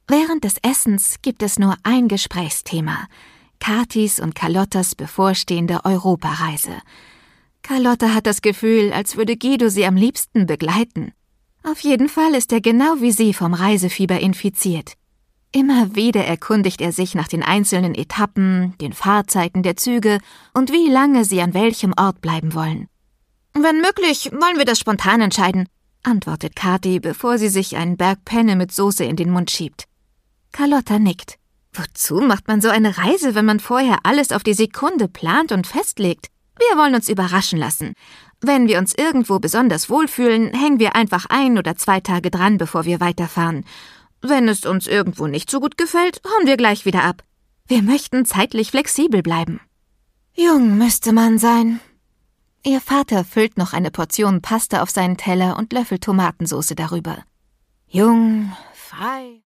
Während des Essens gibt es nur ein Gesprächsthema: Kathis und Carlottas bevorstehende Europareise. Carlotta hat das Gefühl, als würde Guido sie am liebsten begleiten. Auf jeden Fall ist er genau wie sie vom Reisefieber infiziert. Immer wieder erkundigt er sich nach den einzelnen Etappen, den Fahrzeiten der Züge und wie lange sie an welchem Ort bleiben wollen. »Wenn möglich, wollen wir das spontan entscheiden«, antwortet Kathi, bevor sie sich einen Berg Penne mit Soße in den Mund schiebt. Carlotta nickt. Wozu macht man so eine Reise, wenn man vorher alles auf die Sekunde plant und festlegt? Wir wollen uns überraschen lassen. Wenn wir uns irgendwo besonders wohlfühlen, hängen wir einfach 1 oder 2 Tage dran, bevor wir weiterfahren. Wenn es uns irgendwo nicht so gut gefällt, hauen wir gleich wieder ab. Wir möchten zeitlich flexibel bleiben. Jung müsste man sein. Ihr Vater füllt noch eine Portion Pasta auf seinen Teller und löffelt Tomatensauce darüber. Jung, frei.